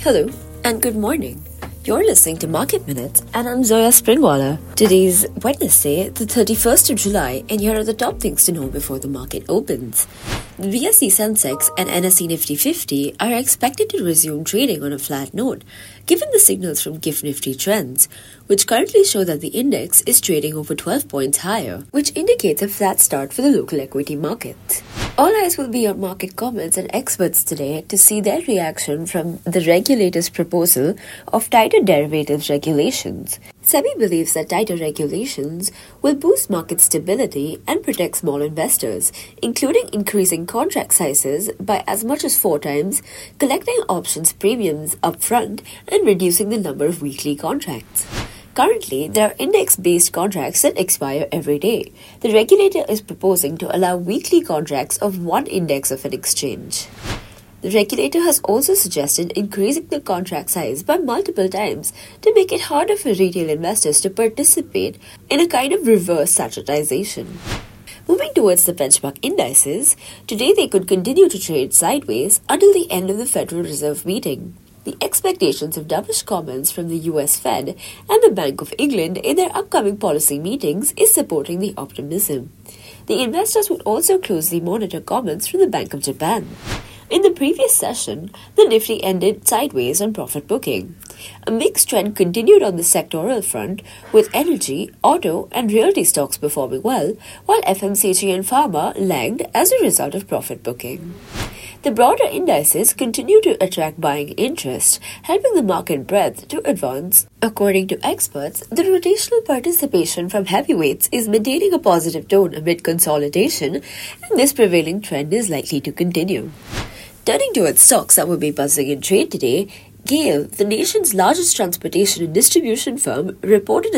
Hello and good morning. You're listening to Market Minutes and I'm Zoya Springwaller. Today's Wednesday, the 31st of July, and here are the top things to know before the market opens. The BSE Sensex and NSE Nifty 50 are expected to resume trading on a flat note, given the signals from GIFT Nifty trends, which currently show that the index is trading over 12 points higher, which indicates a flat start for the local equity market. All eyes will be on market comments and experts today to see their reaction from the regulator's proposal of tighter derivatives regulations. SEBI believes that tighter regulations will boost market stability and protect small investors, including increasing contract sizes by as much as 4 times, collecting options premiums upfront, and reducing the number of weekly contracts. Currently, there are index-based contracts that expire every day. The regulator is proposing to allow weekly contracts of one index of an exchange. The regulator has also suggested increasing the contract size by multiple times to make it harder for retail investors to participate in a kind of reverse saturation. Moving towards the benchmark indices, today they could continue to trade sideways until the end of the Federal Reserve meeting. The expectations of dovish comments from the US Fed and the Bank of England in their upcoming policy meetings is supporting the optimism. The investors would also closely monitor comments from the Bank of Japan. In the previous session, the Nifty ended sideways on profit booking. A mixed trend continued on the sectoral front, with energy, auto, and realty stocks performing well, while FMCG and pharma lagged as a result of profit booking. The broader indices continue to attract buying interest, helping the market breadth to advance. According to experts, the rotational participation from heavyweights is maintaining a positive tone amid consolidation, and this prevailing trend is likely to continue. Turning towards stocks that will be buzzing in trade today, GAIL, the nation's largest transportation and distribution firm, reported a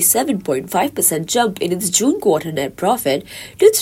77.5% jump in its June quarter net profit to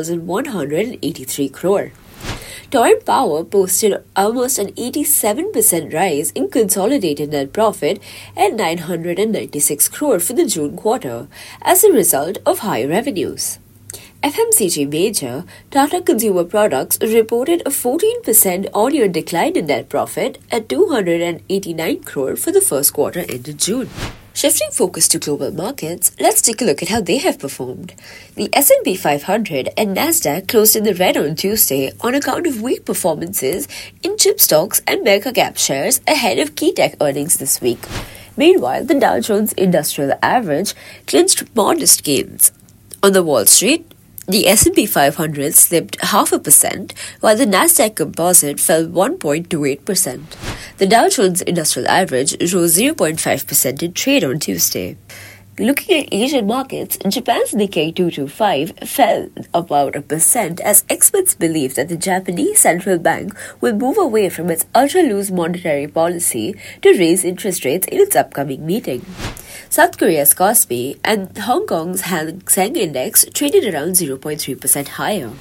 3,183 crore. Torrent Power posted almost an 87% rise in consolidated net profit at 996 crore for the June quarter as a result of higher revenues. FMCG major Tata Consumer Products reported a 14% on-year decline in net profit at 289 crore for the first quarter ended June. Shifting focus to global markets, let's take a look at how they have performed. The S&P 500 and Nasdaq closed in the red on Tuesday on account of weak performances in chip stocks and mega cap shares ahead of key tech earnings this week. Meanwhile, the Dow Jones Industrial Average clinched modest gains. On the Wall Street, the S&P 500 slipped 0.5%, while the Nasdaq Composite fell 1.28%. The Dow Jones Industrial Average rose 0.5% in trade on Tuesday. Looking at Asian markets, Japan's Nikkei 225 fell about 1% as experts believe that the Japanese central bank will move away from its ultra-loose monetary policy to raise interest rates in its upcoming meeting. South Korea's Kospi and Hong Kong's Hang Seng Index traded around 0.3% higher.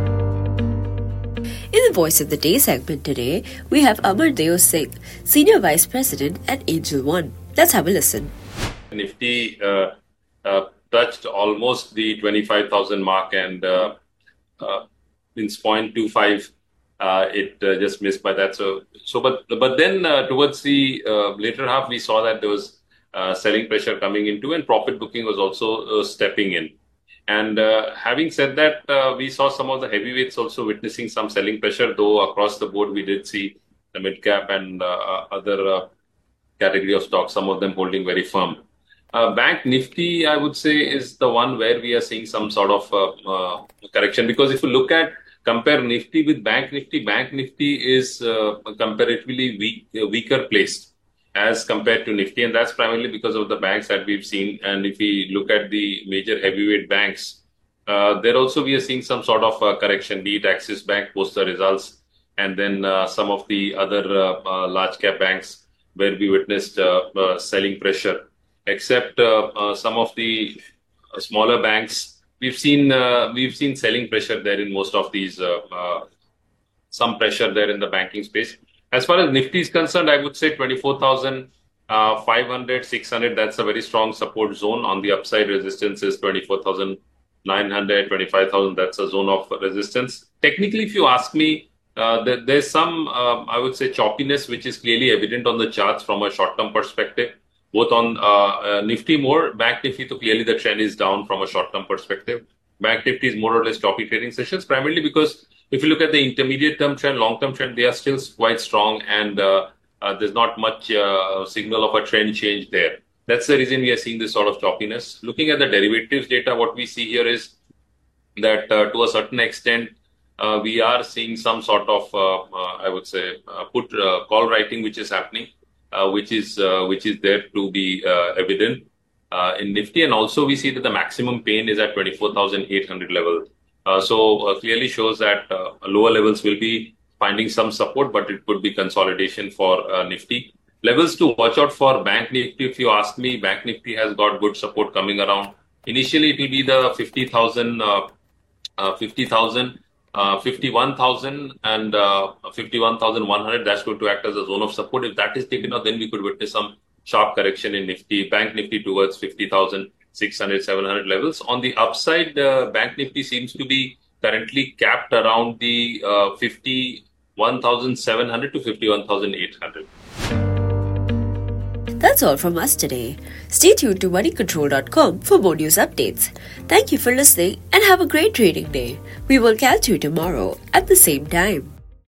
In the Voice of the Day segment today, we have Amar Deo Singh, Senior Vice President at Angel One. Let's have a listen. Nifty touched almost the 25,000 mark and in 0.25 it just missed by that. But then towards the later half, we saw that there was selling pressure coming into and profit booking was also stepping in. And having said that, we saw some of the heavyweights also witnessing some selling pressure, though across the board we did see the mid cap and other category of stocks, some of them holding very firm. Bank Nifty, I would say, is the one where we are seeing some sort of correction, because if you compare Nifty with Bank Nifty is comparatively weaker placed as compared to Nifty, and that's primarily because of the banks that we've seen. And if we look at the major heavyweight banks, there also we are seeing some sort of correction, be it Axis Bank post the results, and then some of the other large cap banks where we witnessed selling pressure. Except some of the smaller banks, we've seen selling pressure there in most of these, some pressure there in the banking space. As far as Nifty is concerned, I would say 24,500, 600, that's a very strong support zone. On the upside, resistance is 24,900, 25,000, that's a zone of resistance. Technically, if you ask me, there's some, I would say, choppiness, which is clearly evident on the charts from a short-term perspective, both on Nifty more, Bank Nifty, so clearly the trend is down from a short-term perspective. Bank Nifty is more or less choppy trading sessions, primarily because if you look at the intermediate-term trend, long-term trend, they are still quite strong, and there's not much signal of a trend change there. That's the reason we are seeing this sort of choppiness. Looking at the derivatives data, what we see here is that to a certain extent, we are seeing some sort of, I would say, put call writing, which is happening, which is there to be evident in Nifty, and also we see that the maximum pain is at 24,800 level. So clearly shows that lower levels will be finding some support, but it could be consolidation for Nifty. Levels to watch out for Bank Nifty, if you ask me, Bank Nifty has got good support coming around. Initially, it will be the 50,000, 51,000 and 51,100. That's going to act as a zone of support. If that is taken out, then we could witness some sharp correction in Nifty, Bank Nifty towards 50,600, 700 levels. On the upside, Bank Nifty seems to be currently capped around the 51,700 to 51,800. That's all from us today. Stay tuned to moneycontrol.com for more news updates. Thank you for listening and have a great trading day. We will catch you tomorrow at the same time.